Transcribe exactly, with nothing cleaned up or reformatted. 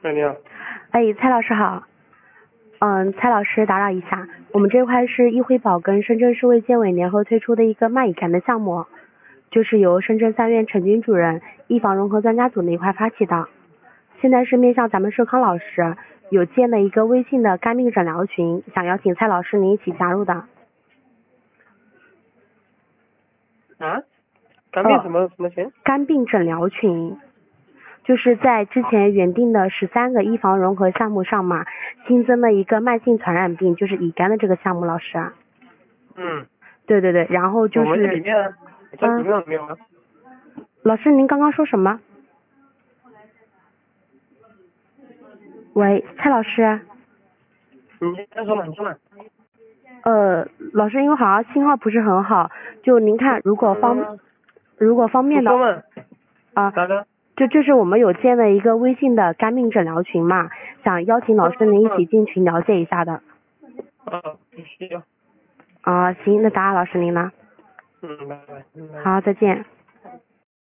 哎，你好。 哎，蔡老师好。嗯，蔡老师打扰一下，我们这块是易辉宝跟深圳市卫健委联合推出的一个慢乙肝的项目，就是由深圳三院陈军主任预防融合专家组那一块发起的。现在是面向咱们社康老师有建了一个微信的肝病诊疗群，想邀请蔡老师您一起加入的。 啊？肝病什么、哦、什么群？ 肝病诊疗群。就是在之前原定的十三个预防融合项目上嘛，新增了一个慢性传染病，就是乙肝的这个项目，老师。 嗯。 对对对，然后就是。 我们这里面，这里面有没有啊？ 老师，您刚刚说什么？喂，蔡老师。 你先说嘛，你说嘛。 呃，老师，因为好像信号不是很好，就您看，如果方、嗯、如果方便的。 你说嘛。 啊。 咋的？ 就就是我们有建了一个微信的肝病诊疗群嘛，想邀请老师您一起进群了解一下的。 啊，必须要。 啊，行，那打扰老师您了。 嗯，拜拜。 好，再见。